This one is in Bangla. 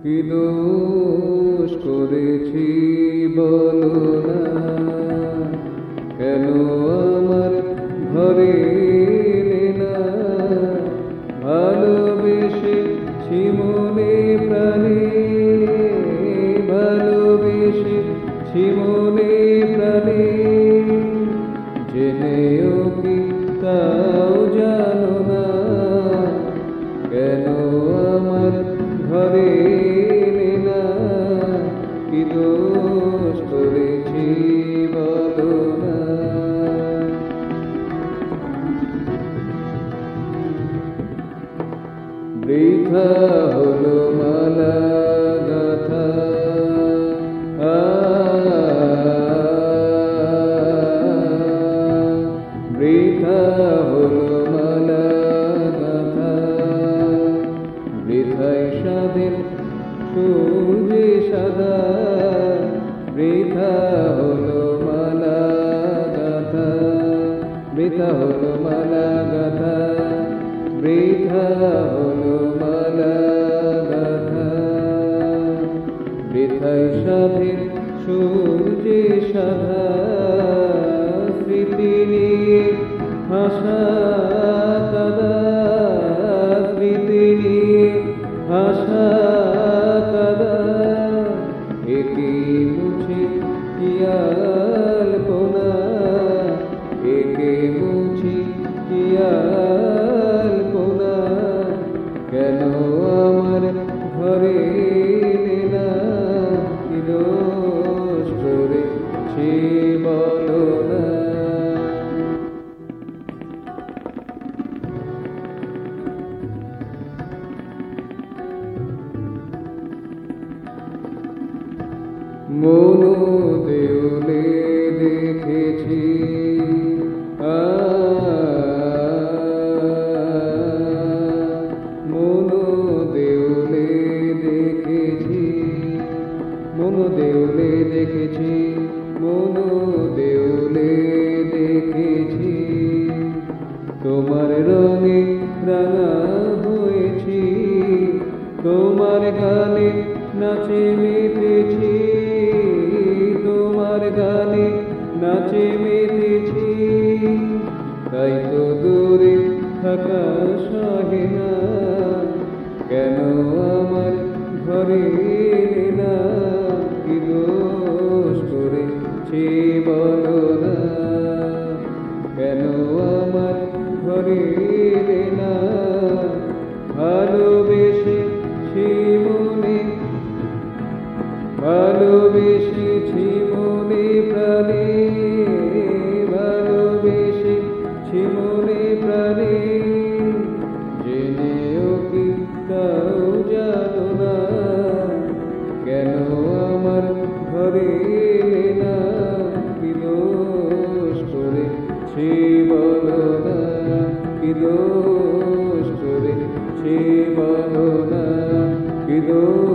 কি দোষ করেছি বলো না, কেন আমার ঘরে এলে না? ভালোবেসেছি মনে প্রাণে, ভালোবেসেছি মনে প্রাণে, জেনেও কি তাও জানো না, কেন আমার ঘরে এলে না? কি দোষ করেছি বলো না। বৃথা হলো মালা গাথা, বৃথা হলো মালা গাথা, বৃথায় সাধের সূর্যে সাদা, বৃথা হলো মালা গাথা, বৃথা হলো মালা গাথা, বৃথা হলো মালা গাথা, বৃথায় সাধের সূর্যে সাদা, স্মৃতি নিয়ে হাসা কাদা, স্মৃতি নিয়ে হাসা কাদা, একে মুছে কি আলপনা, একে মুছে কি আলপনা, কেন আমার ঘরে এলে না? কি দোষ করেছি বলো না। মনো দেউলে দেখেছি, মনো দেউলে দেখেছি, মনো দেউলে দেখেছি, মনো দেউলে দেখেছি, তোমার রঙে রাঙা হয়েছি, তোমার গানে নাচে মেতেছি, তোমার গানে নাচে মেতেছি, তাই তো দূরে থাকা সহে না, কেন আমার ঘরে এলে না? কি দোষ করেছি বলো না, কেন আমার ঘরে এলে না? ভালোবেসেছি মনে, ভালোবেসেছি মনে প্রাণে, ভালোবেসেছি মনে প্রাণে, জেনেও কি তাও জানো না, কেন আমার ঘরে এলে না? কি দোষ করেছি বলো না, কি দোষ করেছি বলো না, কি দোষ